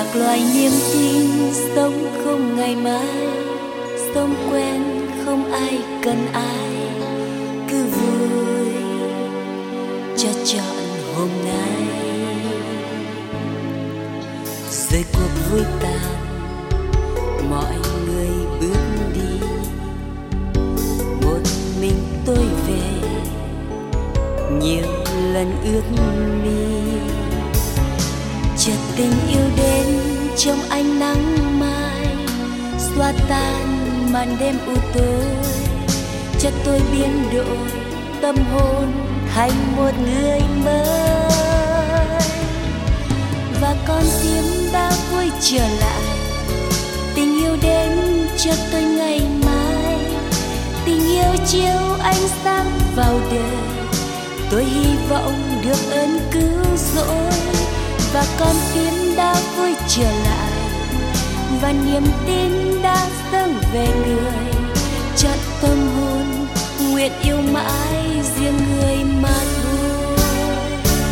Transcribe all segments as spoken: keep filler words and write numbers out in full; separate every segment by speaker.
Speaker 1: lạc loài niềm tin sống không ngày mai, sống quen không ai cần ai, cứ vui cho trọn hôm nay. Rồi cuộc vui tàn, mọi người bước đi, một mình tôi về nhiều lần ước mi. Chợt tình yêu đến trong ánh nắng mai, xóa tan màn đêm u tối. Chợt tôi biến đổi tâm hồn thành một người mới, và con tim đã vui trở lại. Tình yêu đến cho tôi ngày mai, tình yêu chiếu ánh sáng vào đời. Tôi hy vọng được ơn cứu rỗi, và con tim đã vui trở lại, và niềm tin đã dâng về người. Chợt tâm hồn nguyện yêu mãi riêng người mà thôi.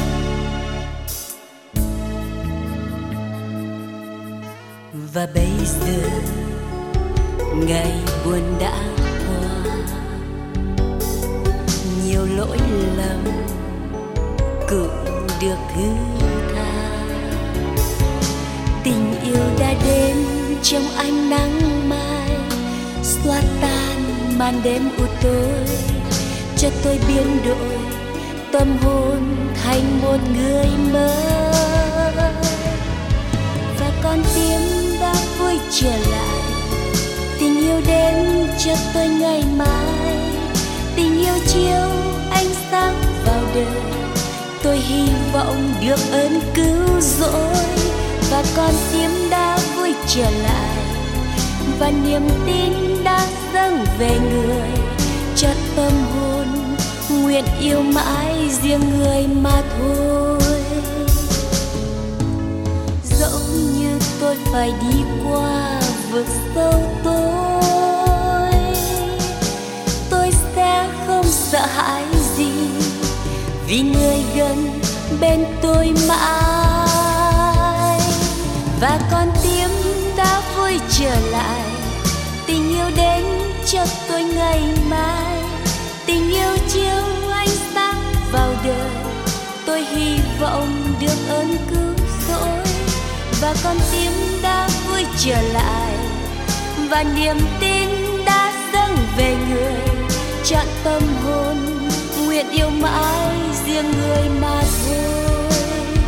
Speaker 1: Và bây giờ ngày buồn đã qua, nhiều lỗi lầm cũng được thứ tha. Tình yêu đã đến trong ánh nắng mai, xóa tan màn đêm u tối. Cho tôi biến đổi tâm hồn thành một người mới, và con tim đã vui trở lại. Tình yêu đến cho tôi ngày mai, tình yêu chiếu ánh sáng vào đời. Tôi hy vọng được ơn cứu rỗi, và con tim đã vui trở lại, và niềm tin đã dâng về người. Chợt tâm hồn nguyện yêu mãi riêng người mà thôi. Dẫu như tôi phải đi qua vực sâu tối, tôi sẽ không sợ hãi gì, vì người gần bên tôi mãi. Và con tim đã vui trở lại, tình yêu đến cho tôi ngày mai, tình yêu chiếu ánh sáng vào đời. Tôi hy vọng được ơn cứu rỗi, và con tim đã vui trở lại, và niềm tin đã dâng về người. Trọn tâm hồn nguyện yêu mãi riêng người mà thôi.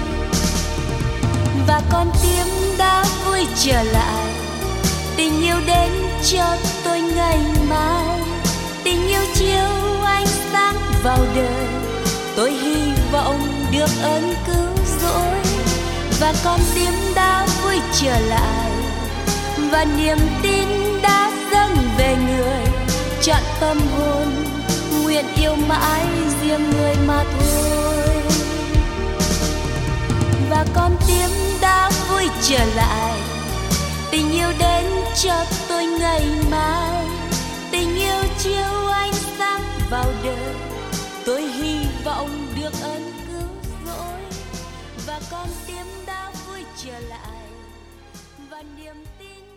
Speaker 1: Và con tim đã vui trở lại, tình yêu đến cho tôi ngày mai, tình yêu chiếu ánh sáng vào đời. Tôi hy vọng được ơn cứu rỗi, và con tim đã vui trở lại, và niềm tin đã dâng về người. Trọn tâm hồn nguyện yêu mãi riêng người mà thôi. Và con tim đã vui trở lại, tình yêu đến cho tôi ngày mai, tình yêu chiếu ánh sáng vào đời. Tôi hy vọng được ơn cứu rỗi, và con tim đã vui trở lại, và niềm tin